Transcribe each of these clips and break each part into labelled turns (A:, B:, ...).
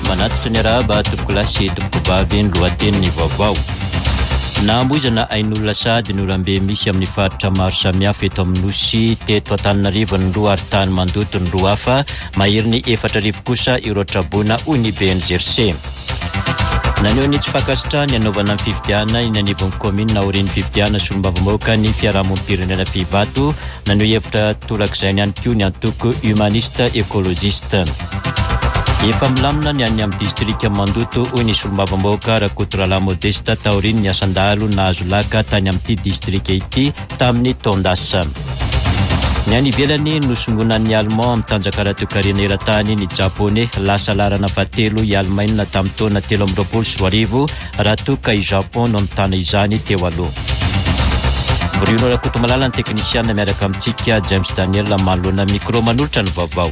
A: manatitra ny araba toboko lasy toboko vavy ny lohateniny vaovao. Namboizana ain'olona sady ny orambe misy amin'ny faritra maro samihafa eto amin'ny nosy teto Antananarivo ny roa ary tany mandoto ny roa hafa mahery ny 4,000 kosa ireo traboana hoy ny BNZRC. Naneho ny tsy fakasitrahana anaovana ny fifidiana iny anivon'ny commune na orin'ny fifidiana solombavam-bahoaka ny fiarahamonimpirenena Fivato naneho hevitra torak'izay ihany koa ny antoko humaniste écologiste. Efa milamina ny any amin'ny distrika Mandoto hoy ny solombavam-bahoaka Rakotorala Modeste taoriny ny asandalo nahazo laka tany amin'ity distrika ity tamin'ny taondasa. Ny any ivelany nosongonan'ny Allemand amin'ny tanjakarato-karena eran-tany ny Japonais lasa larana fahatelo i Allemagne tamin'ny taona 2024 raha toka i Japon no mitana izany teo aloha. Bruno Rakotomalala ny teknisiana miaraka amintsika James Daniel manoloana micro manolotra ny vaovao.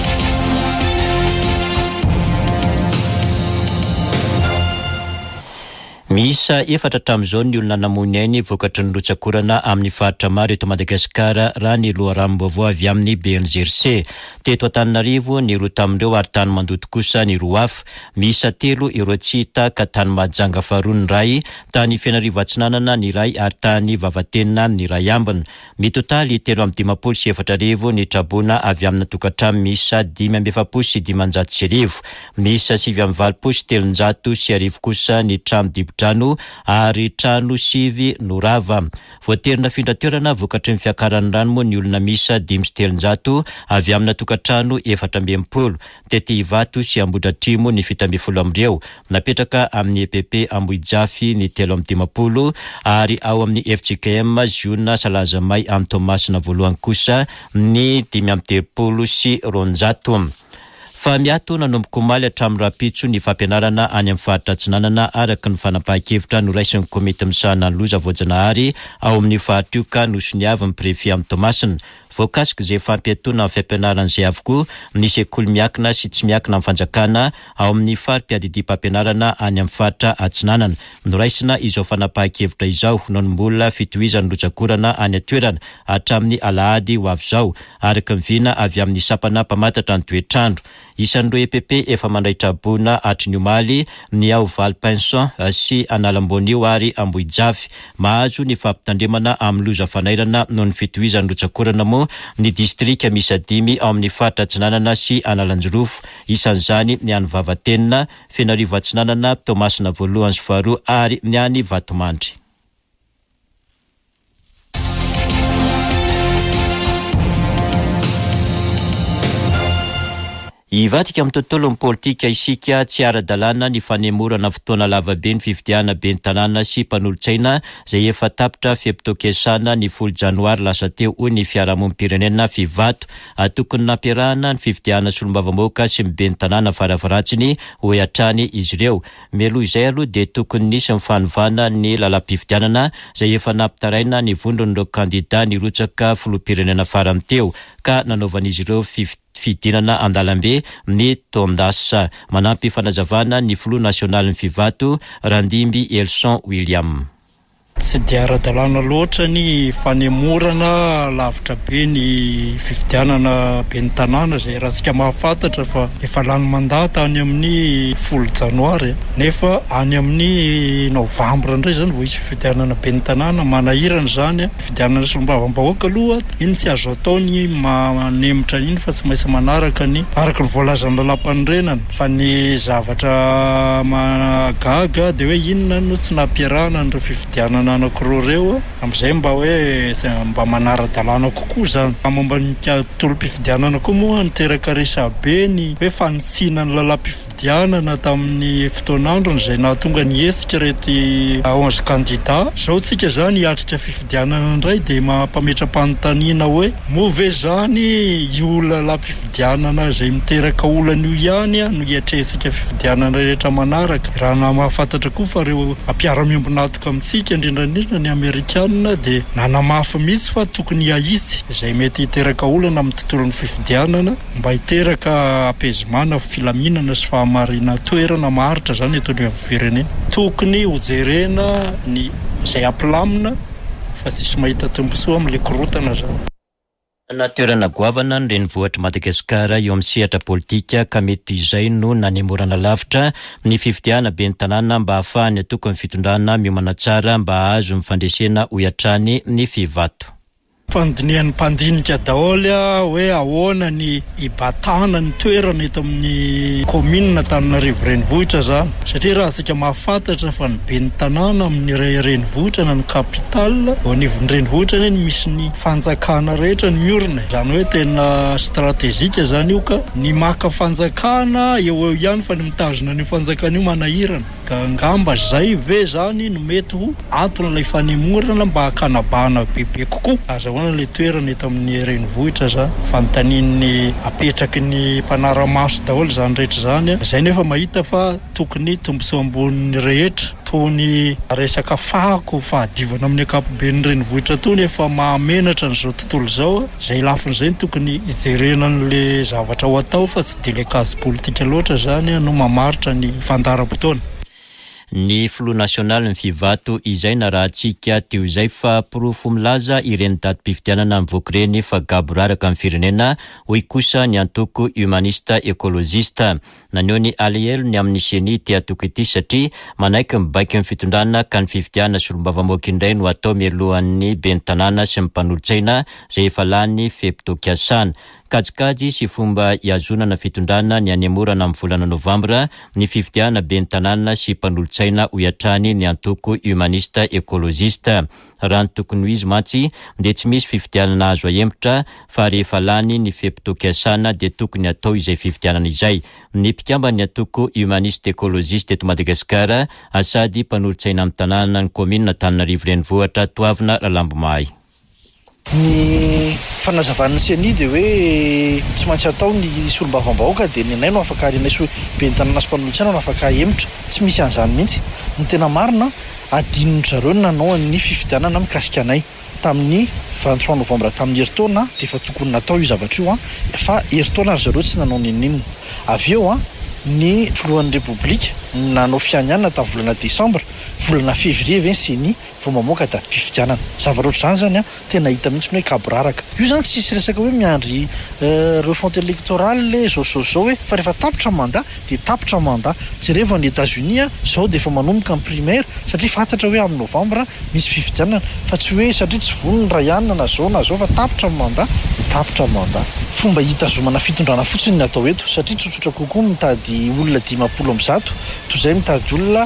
A: Miisa 4 hatramin'izao ny olona namony ainy vokatry ny rotsakorana amin'ny faritra maro eto Madagasikara raha ny loharanom-baovao avy amin'ny BNZRC. Teto Antananarivo ny roa tamindreo ary tany mandoto kosa ny roa hafa. Miisa 3 ireo tsy hita ka tany Mahajanga faharoa ny ray, tany Fianareva Atsinanana ny ray ary tany Vavatenina ny ray ambiny. Mitotaly 3,400 ny traboana avy amin'ny tokantrano miisa 5,700. Miisa 7,700 kosa ny trano trano ary trano sivy norava. Voaterina findraterana vokatry ny fiakaran'ny rano moa ny olona miisa 5,700 avy amina tokantrano 420. Tety Ivato sy Ambohidratrimo ny 70 napetraka amin'ny EPP Ambohijafy ny 350 ary ao amin'ny FJKM Ziona Salazamay Antomasina voalohany kosa ny 530 sy 200. Fa miato nanomboka omaly hatramin'ny rapitso ny fampianarana any amin'ny faritra Atsinanana araka ny fanapahan-kevitra noraisin'ny komity misahana ny loza voajanahary ao amin'ny faritra io ka nosoniavy ny prefet amin'ny Tomasina. Voakasika izay fampiatona amin'ny fampianarana izay avokoa ny sekoly miakina sy tsy miakina amin'ny fanjakana ao amin'ny fari-piadidim-pampianarana any amin'ny faritra Atsinanana. Noraisina izao fanapahan-kevitra izao noho ny mbola fitohizan'ny rotsakorana any atoerana hatramin'ny alahady ho avy izao araka ny vina avy amin'ny sapana mpamatatra ny toetrandro. Isan'ireo EPP efa mandray trabona hatry ny omaly ny ao Valpinson sy Analambonio ary Ambohijafy. Mahazo ny fampitandremana amin'ny loza fanairana noho ny fitohizan'ny rotsakorana moa ny distrika miisa 5 ao amin'ny faritra Atsinanana sy Analanjorofo. Isan'izany ny any Vavatenina, Fianareva Atsinanana, Tomasina voalohany sy faharoa ary ny any Vatomandry. Ivatika amin'ny tontolon'ny politika isika tsy ara-dalàna ny fanemorana fotoana lavabe ny fifidiana be ny tanàna sy mpanolotsaina izay efa tapitra fiapitokesana ny 10 janoary lasa teo hoy ny fiarahamonim-pirenena Fivato. Tokony nampiarahana ny fifidiana solombavam-bahoaka sy ny be ny tanàna faravaratsiny ho hatrany izy ireo. Mialoha izay aloha dia tokony nisy mifanovana ny lalam-pifidianana izay efa nampitaraina ny vondron'ireo kandida ny rotsaka filoham-pirenena farany teo ka nanaovan'izy ireo fidinana andalambe ny taondasa. Manampy fanazavana ny filoha nasionaly ny Fivato Randimby Elson William.
B: Tsy dia ara-dalàna loatra ny fanemorana lavitra be ny fifidianana be ny tanàna izay raha tsika mahafantatra fa efa lany mandata any amin'ny 10 janoary nefa any amin'ny novambra indray izany vao isy fifidianana be ny tanàna. Manahirana izany fifidianana solombavam-bahoaka aloha iny tsy azo atao ny manemotra iny fa tsy maintsy manaraka ny araka ny voalazan'ny lalam-panorenana fa ny zavatra mahagaga dia hoe inona no tsy nampiarahana ny fifidianana anankiroa reo amin'izay mba hoe mba manara-dalàna kokoa izany. Momba ny tontolo-pifidianana koa moa niteraka resabe ny hoe fanitsina ny lalam-pifidianana tamin'ny fotoan'andro izay nahatonga ny hetsika rety 11 kandida. Izao tsika izany hiatrika fifidianana indray dia mampametra-panontaniana hoe move izany io lalam-pifidianana izay miteraka olana io ihany no hiatresika fifidianana rehetra manaraka. Raha na mahafantatra koa fa reo ampiara-miomby natoka amintsika indrindra ny Amerikanina dia nanamafy mihitsy fa tokony hahisy izay mety hiteraka olana amin'ny tontolon'ny fifidianana mba hiteraka apezimana, filaminana sy fahamarina toerana maharitra izany eto ny firenena. Tokony hojerena ny izay ampilamina fa tsisy mahita tombontsoa amin'ilay korotana izany.
A: Toerana goavana ny renivohitra Madagasikara eo amin'ny sehatra politika ka mety izay no nanemorana lavitra ny fifidiana be ny tanàna mba ahafahany atoko ny fitondrana miomana tsara mba ahazo mifandresena ho iatrany ny fivato.
B: Fandinian'ny mpandinika daholo hoe ahoana ny ibatana ny toerana eto amin'ny commune Antananarivo renivohitra zany satria raha tsika mahafantatra fa ny be ny tanàna amin'ny renivohitra na ny capitale ao anivon'ny renivohitra ny misy ny fanjakana rehetra ny miorina zany hoe tena stratégique zany io ka ny maka fanjakana eo ihany fa ny mitazona ny fanjakana io manahirana ka ngamba zay ve zany no mety ho antony ilay fanemorana mba hakanabahana bebe kokoa azahoana le toerana eto amin'ny renivohitra zany fanontanian'ny apetraky ny mpanara-maso daholo zany rehetra zany zay nefa mahita fa tokony tombosoa ambonin'ny rehetra tony resaka fako fahadivana amin'ny akapoben'ny renivohitra tony efa mahamenatra n'izao tontolo zao zay lafin'izay tokony ijerena n'le zavatra ho atao fa tsy de le kazo politika loatra zany no mamaritra ny fandaram-potoana.
A: Ny filoha nasionaly ny fivato izay na raha antsika teo izay fa pirofo milaza ireny datim-pifidianana mivoaka ireny fa gabo raraka amin'ny firenena hoy kosa ny antoko humanista ekolozista naneo ny alihelo ny amin'ny seni ty atoko ity satria manaiky mibaika amin'ny fitondrana ka ny fifidiana solomba-vamoaka indray no atao mialohan'ny be ny tanàna sy mimpanolotsaina zay efa lany fepitokiasana kajikajy sy fomba iazonana fitondrana ny anemorana amin'ny volana novambra ny fifidiana be ny tanàna sy mpanolotsaina ho iatrany ny antoko humanista ekolozista raha ny tokony ho izy mantsy dia tsy misy fifidianana azo ahempotra fa rehefa lany ny fepitokiasana dia tokony atao izay fifidianana izay ny mpikambany ny antoko humanista ekolozista eto Madagasikara sady mpanolotsaina amin'ny tanàna ny commune Antananarivo renivohitra Toavina Ralambomahay.
C: Ny fanazavan'ny seni dia hoe tsy maintsy atao ny solombavam-bahoaka dia ny anay no afaka arinay be ny tanàna sy mpanolotsaina no afaka ahempotra tsy misy an'izany mihitsy ny tena marina adinony zareo nanao ny fifidianana mikasika anay tamin'ny 23 novambra tamin'ny heritaona dia efa tokony natao io zavatra io fa heritaona ary zareo tsy nanao ninona avy eo ny filohan'ny repoblika nanao fianianana tamin'ny volana desambra volana février ve ny seni vao mamoaka datim-pifidianana zavatra ohatr'izany zany tena hita mihitsy hoe kaboraraka io zany tsisy resaka hoe miandry refonte électorale le zao hoe fa rehefa tapitra mandat dia tapitra mandat jereva ny États-Unis zao dia efa manomboka ny primaire satria fantatra hoe amin'ny novambra misy fifidianana fa tsy hoe satria tsy vonony rayanina na zao fa tapitra mandat dia tapitra mandat fomba hitazomana fitondrana fotsiny ny atao eto satria tsotsotra kokoa mitady olona 50 toy izay mitady olona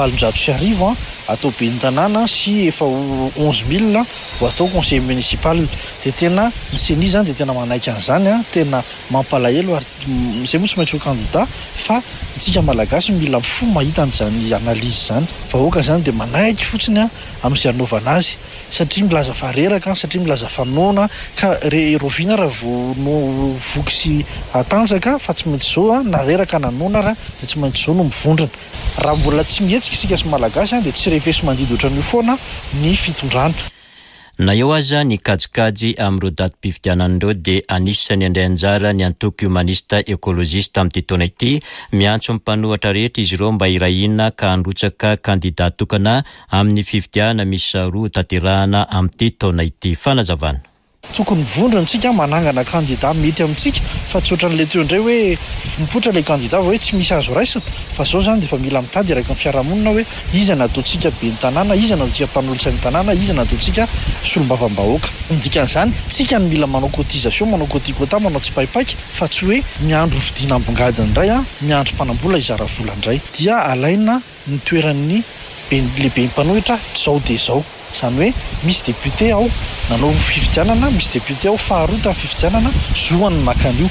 C: 750 atao be ny tanàna sy efa 11,000 ho atao conseil municipal dia tena ny seni zany dia tena manaiky an'izany tena mampalahelo ary izay moa tsy maintsy ho candidat fa tsika malagasy mila fo mahita an'izany analyse zany vahoaka zany dia manaiky fotsiny amin'izay anaovana azy satria milaza fareraka satria milaza fanoana ka rovina raha no voky sy atanjaka fa tsy maintsy zao na reraka nanona raha dia tsy maintsy zao no mivondrona raha mbola tsy mihetsika isika sy malagasy dia tsy refesy mandidy ohatran'io foana ny fitondrana.
A: Na eo aza ny kajikajy amin'ireo datim-pifidianan'ireo dia anisany indray anjara ny antoko humanista ekolozista amin'ity taona ity miantso ny mpanohatra rehetra izy ireo mba irahina ka handrotsaka kandidat tokana amin'ny fifidiana misy roa tanterahana amin'ity taona ity fanazavana.
C: Tokony mivondrona antsika manangana candidat mety amintsika fa tsy ohatran'ilay teo indray hoe mipoitra ilay candidat hoe tsy misy azo raisina fa zao zany dia efa mila mitady araka ny fiarahamonina hoe iza nataontsika be ny tanàna iza nataontsika mpanolotsain'ny tanàna iza nataontsika solombavam-bahoaka dikan'izany tsika ny mila manao cotisation manao cotikota manao tsy paipaika fa tsy hoe miandro fidiana ambongadiny indray miandro mpanambola izara vola indray dia alaina ny toeran'ny lehibe ny mpanohitra zao dia zao zany hoe misy député ao nanao fifidianana misy député ao faharoa tamin'ny fifidianana zoany makan'io.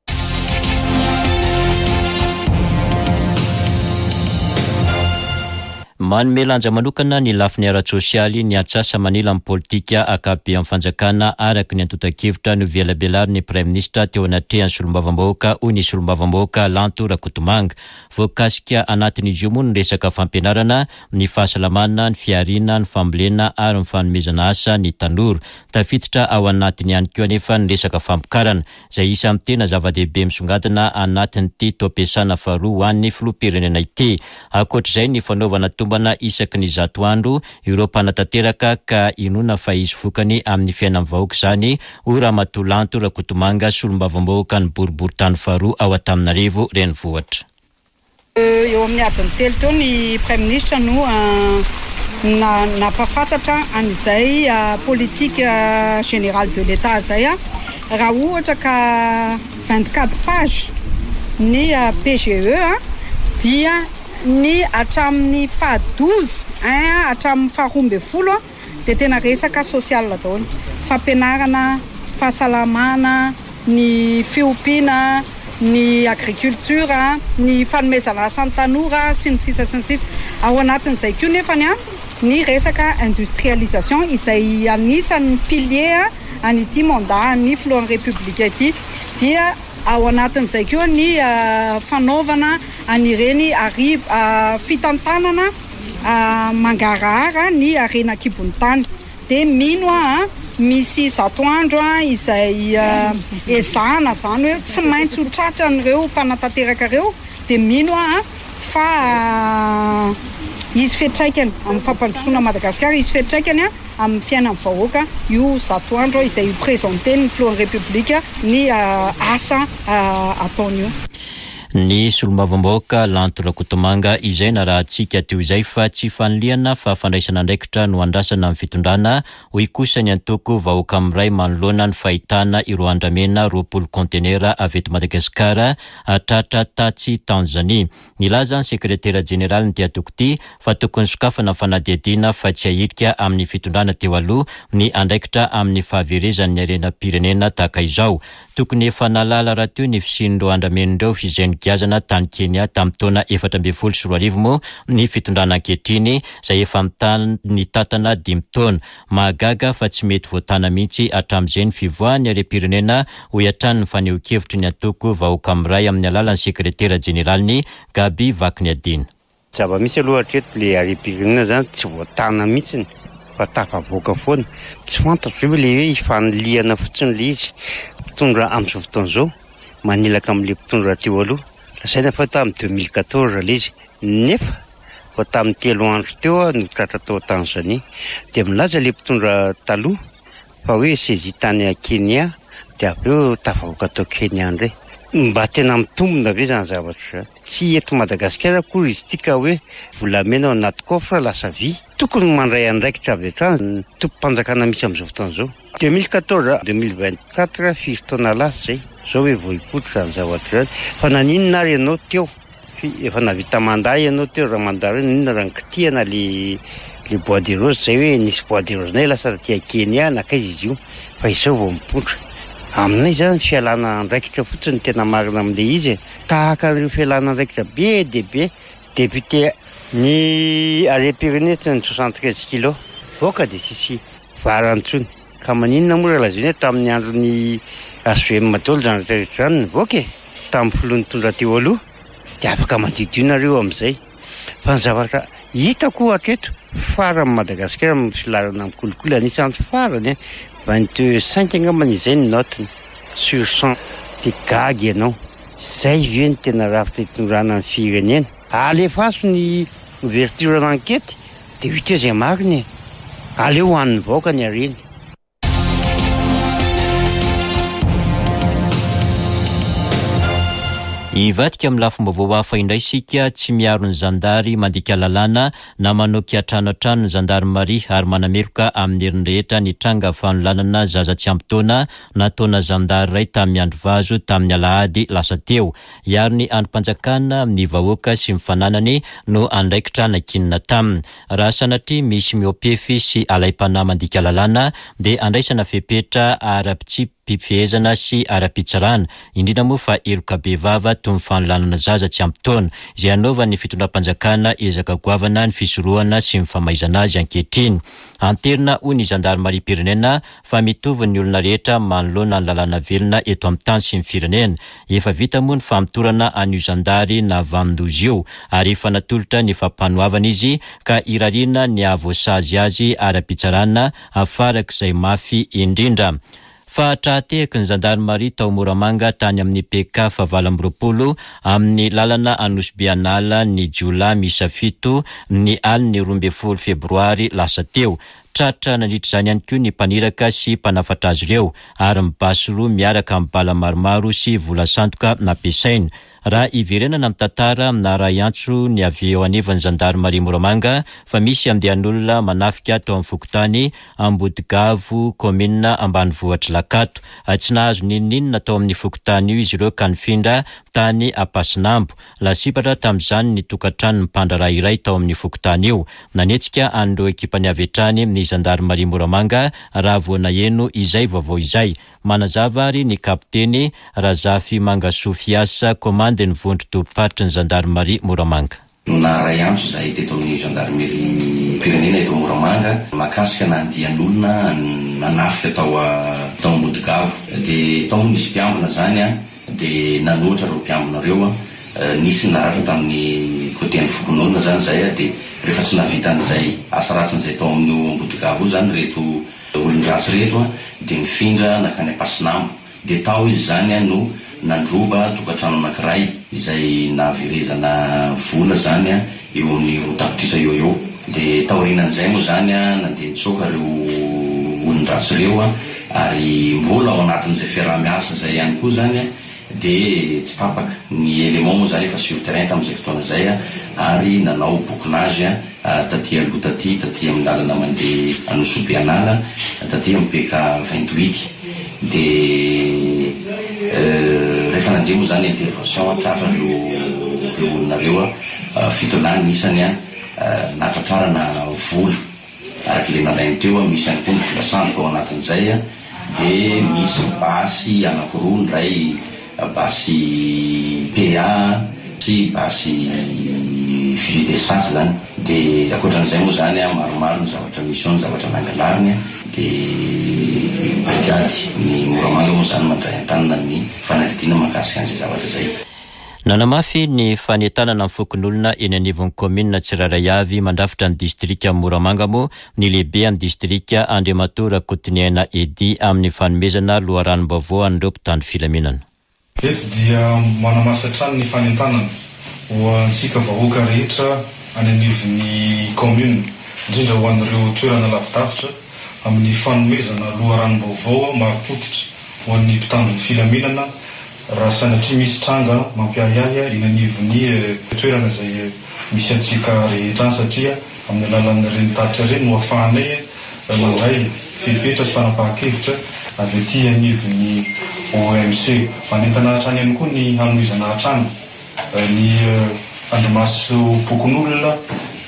A: Manome lanja manokana ny lafiny ara-tsosialy ny atsasa manila amin'ny politika akabe amin'ny fanjakana araka ny antotan-kevitra ny velabelary ny prime ministre teo anatrehany solombavam-bahoaka hoy ny solombavam-bahoaka Lanto Rakotomanga voakasika anatin'izy io moa ny resaka fampianarana ny fahasalamana ny fiarina ny fambolena ary ny fanomezana asa ny tanora tafiditra ao anatiny ihany koa anefa ny resaka fampikarana izay isa amin'ny tena zava-dehibe misongadina anatin'ity toam-piasana faharoa ho an'ny filoham-pirenena ity ankoatr'izay ny fanaovana tomba manombana isaky ny 100 andro ireo mpanatanteraka ka inona fa izy vokany amin'ny fiainan'ny vahoaka izany ho Ramatolanto Rakotomanga solombavambahoaka ny boriboritany faharoa ao Antananarivo renivohitra.
D: Eo amin'ny adiny telo teo ny Prime Ministre no napafantatra an'izay politique générale de l'État zay raha ohatra ka 24 page ny PGE dia ny hatramin'ny faha 12 hatramin'ny faha 12 dia tena resaka social daholo, fampianarana, fahasalamana, ny fiompiana, ny agriculture, ny fanomezana asan'ny tanora sy ny sisa ao anatin'izay koa nefany ny resaka industrialisation izay anisan'ny pilier an'ity mandat ny filohan'ny république ity dia ao anatin'izay koa ny fanaovana anireny fitantanana mangarahara ny arena kibony tany dia mino misy 100 andro izay ezahana zany hoe tsy maintsy ho tratran'ireo mpanatanteraka ireo dia mino fa izy fetraikany amin'ny fampandrosoana Madagasikara, izy fetraikany amin'ny fiainan'ny vahoaka io 100 andro izay présenté ny filohan'ny république ny asa ataony io.
A: Ny solombavambahoaka Lanto Rakotomanga izay na raha antsika teo izay fa tsy faniliana fa fandraisana andraikitra no andrasana amin'ny fitondrana hoy kosa ny antoko vahoaka amiray manoloana ny fahitana ireo andramena 20 contenera avy eto Madagasikara atratra tatsy Tanzania. Nilaza ny sekretera jenerali ny diatokty fa tokony sokafana fanadihadiana fa tsy ahirika amin'ny fitondrana teo aloha ny andraikitra amin'ny fahaverezan'ny arena pirenena tahaka izao. Tokony efa nalala raha teo ny fisin'ireo andramendreo izay nigiazana tany Kenya tamin'ny taona 2014 moa ny fitondrana ankehitriny izay efa ny tatana 5 taona. Mahagaga fa tsy mety voatana mihitsy hatramin'izay ny fivoahany arem-pirenena ho iatrany ny faneho-kevitry ny antoko vahoaka amiray amin'ny alalan'ny sekretera jeneraliny Gaby Vakiniadina.
E: Zava-misy aloha hatreto le arem-pirenena zany tsy voatana mihitsy fa tafavoaka foana. Tsy fantatra hoe le hoe ifaniliana fotsiny le izy mpitondra amin'izao fotoana izao manilaka amin'le mpitondra teo aloha. Lasaina fa tamin'ny 2014 le izy nefa fa tamin'ny 3 andro teo no tratra tao Tanzania dia milaza le mpitondra taloha fa hoe saisie tany a Kenya dia avy eo tafavoaka tao Kenya indray. Mba tena mitombona ve zany zavatra tsy eto Madagasikara koa izy tika hoe volamena ao anaty coffre lasa vy tokony mandray andraikitra avy hatrany tompo-panjakana misy amin'izao fotoana izao 2014 2024 firy taona lasa zay zao hoe vohipotra zany zavatra zany fa naninona ary ianao teo efa navita manday ianao teo raha mandary ninona raha nikitiana le bois de rose zay hoe nisy bois de rose nay lasa tia Kenya nakaizy izy io fa izao vao mipotra aminay zany fialana andraikitra fotsiny tena marina amin'le izy tahaka ireo fialana andraikitra be dia be député ny arem-pirenena ny 73 kilo voaka dia sisy varantsony ka maninona moa raha lazany tamin'ny andron'ny ASVM Matolo zany rehetra zany nivoaka tamin'ny filohan'ny tondra teo aloha dia afaka mandidianareo amin'izay fa ny zavatra hitako hatreto farany Madagasikara filarana amin'ny kolikoly anisan'ny farany 25 angambany izay ny notiny sur 100 dia gagy ianao izay ve ny tena rafitra itondrana ny firenena alefaso ny ouverture d'enquête dia 8 heures zay mariny aleo hoan'ny vahoaka ny areny.
A: Ivadika amin'ny lafim-baovao hafa indray sika tsy miaro ny zandary mandika lalàna na manoky atrano ny zandarmaria ary manameroka amin'ny herin'ny rehetra ny tranga fanolanana zaza tsy ampy taona nataona zandary iray tamin'ny andro vazo tamin'ny alahady lasa teo. Iary ny androm-panjakana amin'ny vahoaka sy mifananany no andraikitra nakinina taminy. Raha sanatria misy miopefy sy alaim-panahy mandika lalàna dia andraisana fepetra ara-pifehezana sy ara-pitsarana indrindra moa fa eroka be vava toy ny fanolanana zaza tsy ampy taona izay anaova ny fitondram-panjakana ezaka goavana ny fisorohana sy ny famaizana azy ankehitriny. Anterina hoy ny zandarmaria pirenena fa mitovy ny olona rehetra manoloana ny lalàna velona eto amin'ny tany sy ny firenena. Efa vita moa ny famitorana an'io zandary na vandozy io ary efa natolotra ny fampanoavana izy ka irariana ny avoasazy azy ara-pitsarana afarak'izay mafy indrindra. Fahatratehaka ny Gendarmerie tao Moramanga tany amin'ny PK fahavalo amby roapolo amin'ny lalana Anosy-Bianala ny Jiolay misa 7 ny aliny 12 febroary lasa teo. Tratra nandritra izany ihany koa ny mpaniraka sy mpanafatra azy ireo ary mibasy roa miaraka amin'ny bala maromaro sy vola sandoka nampiasainy. Raha iverenana amin'ny tantara na raha iantso ny avy eo anivon'ny Gendarmerie Moramanga fa misy andehan'olona manafika tao amin'ny Fokotany, Ambodigavo, komina ambanivohitra Lakato. Tsy nahazo ninninona tao amin'ny Fokotany io izy ireo ka nifindra tany Ampasinambo. Lasipatra tamin'izany ny tokantrano mpandra iray tao amin'ny Fokotany io. Nanetsika an'ireo ekipany avy hatrany ny Gendarmerie Moramanga raha voana eno izay vaovao izay. Manazava ary ny kapteny Razafy Mangasofiasa komande ny vondro topatry ny Gendarmerie Moramanga.
F: Na ray antso zahay teto amin'ny Gendarmerie pirenena eto Moramanga makasika nandian'olona nanafika tao Ambodigavo de tao misy mpiambina zany de nanoatra reo mpiambina reo nisy naratra tamin'ny koten'ny fokon'olona zany zay de rehefa tsy navita an'izay asa ratsin'izay tao amin'ny Ambodigavo zany reto olon-dratsy reto de mifindra nakany Ampasinambo de tao izy zany no nandroba tokantrano anankiray izay nahaverezana vola zany eo amin'ny rotapitrisa eo de taorinan'izay moa zany nandeha nitsoaka reo olon-dratsy reo ary mbola ao anatin'izay fiaraha-miasa zay ihany koa zany de tsy tapaka ny élément moa zany efa sur terrain tamin'izay fotoana zay ary nanao bouclage taty aloha taty amin'ny lalana mandeha Anosy-Bianala taty amin'ny PK 28 de rehefa nandeha moa zany intervention tratra reo olona reo fitolany isany natratrarana vola araky le nalainy teo misy any koa ny vola sandoka ao anatin'izay de misy basy anankiroa ndray basy PA sy basy fusil d'essence zany de akoatran'izay moa zany maromaro ny zavatra mission zavatra nangalariny de brigady ny Moramanga moa zany mandray an-tanana ny fanadidina makasika an'izay zavatra zay.
A: Nanamafy ny fanentanana amin'ny fokon'olona eny anivon'ny komina Tsiraray avy mandrafitra ny distrika Moramanga moa ny lehibe amin'ny distrika Andriamatora Kotiniaina Edy amin'ny fanomezana loharanom-baovao an'ireo mpitandro filaminana.
G: Eto dia manamafy hatrany ny fanentanana ho antsika vahoaka rehetra any anivon'ny komina indrindra ho an'ireo toerana lavidavitra amin'ny fanomezana loharanom-baovao marim-potitra ho an'ny mpitandro filaminana raha sanatria misy tranga mampiahiahy eny anivon'ny toerana izay misy antsika rehetra satria amin'ny alalan'ireny tatitra ireny no ahafahanay mandray fepetra sy fanapahan-kevitra avy aty anivon'ny OMC manentana hatrany ihany koa ny hanomezana hatrany ny andromaso pokon'olona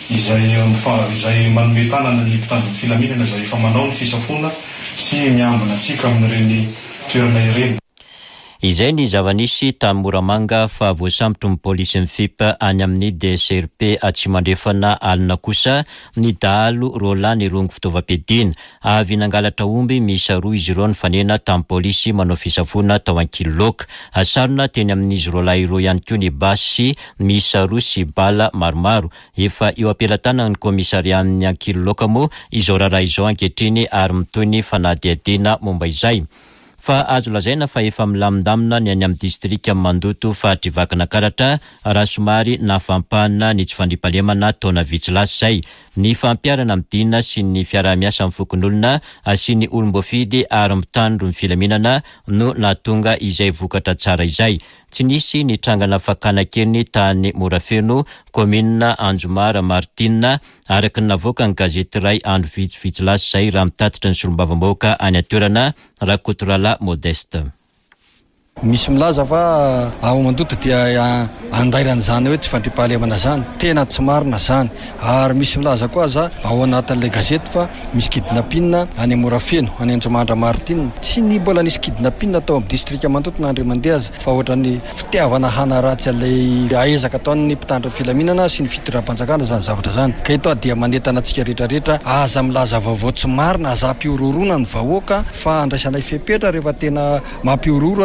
G: izay manome tanana ny mpitandro filaminana izay efa manao ny fisafona sy miambina antsika amin'ireny toerana ireny.
A: Izay ny zava-nisy tamin'ny Moramanga fa voasambotra ny polisy mifipa any amin'ny DSRP tsy mandrefana alina kosa ny dahalo Roland Rongo fitaovam-piadiana avy nangalatra omby miisa roa izy ireo nifanena tamin'ny polisy manao fisafona tao Ankiloka. Asarona teny amin'izy roalahy ireo ihany koa ny basy miisa roa sy bala maromaro. Efa eo ampelantanana ny komisarian'ny Ankiloka moa izao raharaha izao ankehitriny ary mitoy ny fanadihadiana momba izay. Fa azo lazaina fa efa milamindamina ny any amin'ny distrika Mandoto fa trivakana karatra raha somary nafampana ny tsy fandriampahalemana taona vitsy lasa zay. Ny fampiarana midina sy ny fiaraha-miasa amin'ny fokon'olona sy ny olom-boafidy ary mitandro ny filaminana no nahatonga izay vokatra tsara izay. Tsy nisy ny trangana fakana kely tany Morafeno, komina Anjomara Martina araka ny navoaka ny gazety iray andro vitsivitsy lasa zay raha mitatitra ny solombavam-bahoaka any atoerana Rakotorala Modeste.
H: Misy milaza fa ao Mandoto dia andairan' zany hoe tsy fandriampahalemana zany, tena tsy marina zany. Ary misy milaza koa za ao anatin'ilay gazety fa misy kidnapina any Morafeno, any Anjomandra Martina. Tsy ny mbola nisy kidnapina tao amin'ny distrika Mandoto na Andriamandeha aza fa ohatrany fitiavana hana ratsy alay aezaka ataon'ny mpitandro filaminana sy ny fitondram-panjakana zany zavatra zany. Ka ito dia manentana antsika rehetrarehetra aza milaza vaovao tsy marina, aza ampiororona ny vahoaka fa andraisanay fepetra rehefa tena mampiororo anareo satria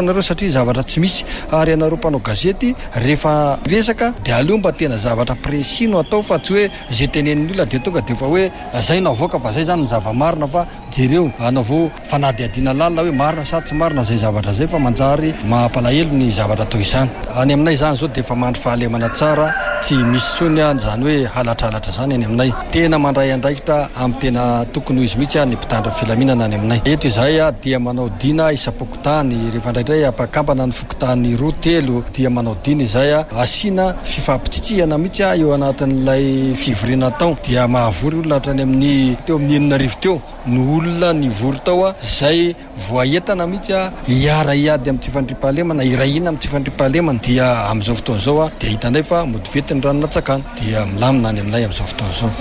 H: satria zavatra tsy misy. Ary anareo mpanao gazety rehefa resaka dia aleo mba tena zavatra précis no atao fa tsy hoe zay tenenin'ny olona dia tonga dia fa hoe zay navoaka fa zay zany ny zava-marina fa jereo anao vao fanadihadiana lalina hoe marina sa tsy marina zay zavatra zay fa manjary mampalahelo ny zavatra toy izany. Any aminay zany zao dia efa mandry fahalemana tsara, tsy misy tsony zany hoe halatralatra zany any aminay. Tena mandray andraikitra amin'ny tena tokony ho izy mihitsy ny mpitandra filaminana any aminay. Eto izay dia manao dina isam-pokotany, rehefa indraindray apakambana ny fokotany 2-3 dia manao dina izay asiana fifampitsitsihana mihitsy eo anatin'ilay fivoriana tao. Dia mahavory olona hatrany amin'ny teo amin'ny 9 teo ny olona ny vory tao zay voaentana mihitsy hiara hiady amin'ny tsifandrim-pahalemana, irahina amin'ny tsifandrim-pahalemana. Dia amin'izao fotoana izao dia hitanay fa mody vety ny ranonatsakana dia milamina any aminay amin'izao fotoana izao.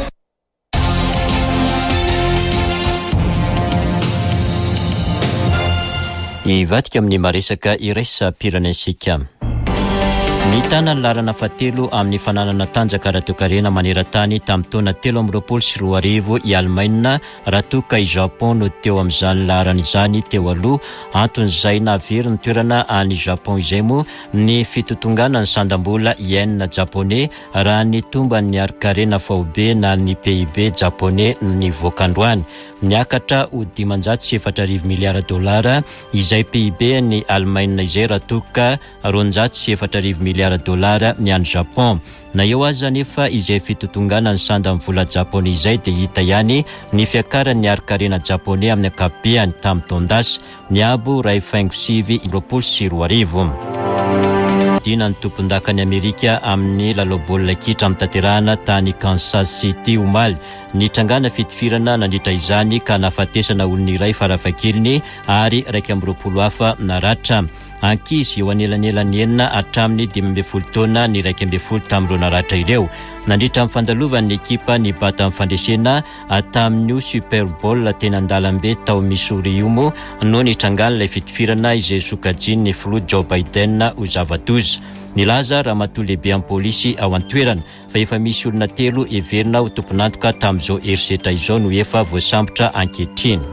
A: Ivadika amin'ny maresaka iraisam-pirenensika. Nitana ny lalana fahatelo amin'ny fananana tanjaka raha-toekarena maneran-tany tamin'ny taona 2024 i Allemagne raha toka i Japon no teo amin'izany laharana izany teo aloha. Anton'izay navery ny toerana any Japon izay moa ny fitotongana ny sandam-bola yen japonais raha ny tomba ny arikarena faobe na ny PIB japonais ny voakandroany. Niakatra ho $504 miliara izay PIB ny Allemagne izay raha toka $404 miliara ny any Japon. Na eo aza nefa izay fitotongana ny sandam-vola japonais izay dia hita ihany ny fiakaran'ny arikarena japonais amin'ny ankapobeny tamin'ny taondasy niabo 2.5 dina ny tompon-dakany Amerika amin'ny lalao-baolina kitra amin'ny tanterahana tany Kansas City omaly. Nitrangana fitifirana nandritra izany ka nafatesana olona iray farafakeliny ary 12 hafa naratra. Ankizy eo anelanelany enina hatramin'ny 12 taona ny 12 tamin'ireo naratra ireo. Nandritra amin'ny fandalovan'ny ekipa ny bata amin'ny fandresena tamin'io Super Bowl tena an-dalambe tao Missouri io moa no nitrangana ilay fitifirana izay sokajiny ny filoha Joe Biden ho zava-doza. Nilaza ramatoa lehibe amin'ny polisy ao an-toerana fa efa misy olona 3 heverina ho tompon'antoka tamin'izao herisetra izao no efa voasambotra ankehitriny.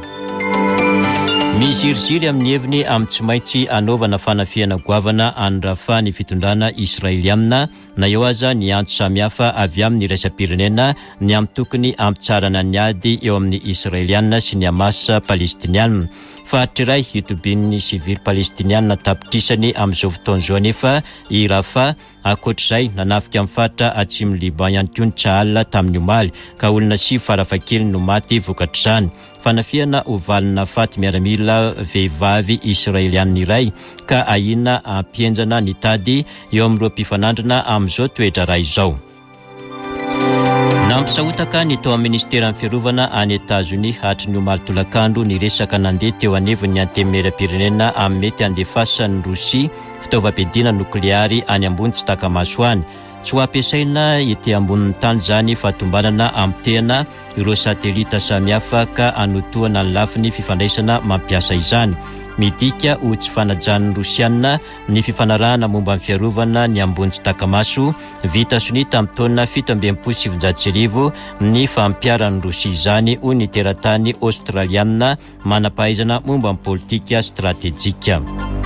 A: Miziriziry amin'ny heviny amin'ny tsy maintsy anaovana fanafiana goavana andrafa ny fitondrana Israeliana na eo aza ny antso samihafa avy amin'ny iraisam-pirenena ny amin'ny tokony ampitsarana ny ady eo amin'ny Israeliana sy ny Hamas Palestiniana. Fahatry hitobin'ny sivily palestiniana tapitrisany amin'izao fotoana izao nefa i Rafah akoatr'izay nanafika amin'ny faritra atsimo Liban ihany koa ny Tsahala tamin'ny omaly ka olona 5 farafakely no maty vokatr'izany. Fanafiana ho valina faty miaramila vehivavy Israeliana iray ka ahina ampienjana ny tady eo amin'ireo mpifanandrina amin'izao toetra raha izao. Nampisahotaka ny tao amin'ny ministeran'ny fiarovana any États-Unis hatry ny omaly tolakandro ny resaka nandeha teo aneviny antemeram-pirenena amin'ny mety andefasan'ny Rosia fitaovam-piadiana nokleary any ambony tsy takamasoany. Tsy ho ampiasaina ety ambonin'ny tany zany fahatombanana amin'ny tena ireo satelita samihafa ka anotoana ny lafiny fifandraisana mampiasa izany. Midika ho tsy fanajan'ny Rosiana ny fifanarahana momba ny fiarovana ny ambony tsy takamaso vita soni tamin'ny taona 1770 ny fampiaran'ny Rosia izany ho ny teratany Australiana manampahaizana momba ny politika strategjika.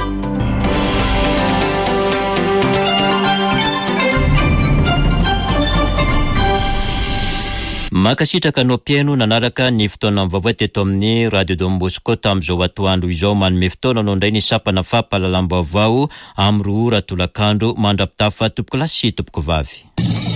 A: Makasitraka no pieno nanaraka ny fotoana mivavao teto amin'ny Radio Don Bosco tamin'izao atoandro izao manome fotoana no indray ny sapana fampahalalam-baovao amin'ny 2 ora tolakandro mandrapitafa tompoko lasy tompoko vavy.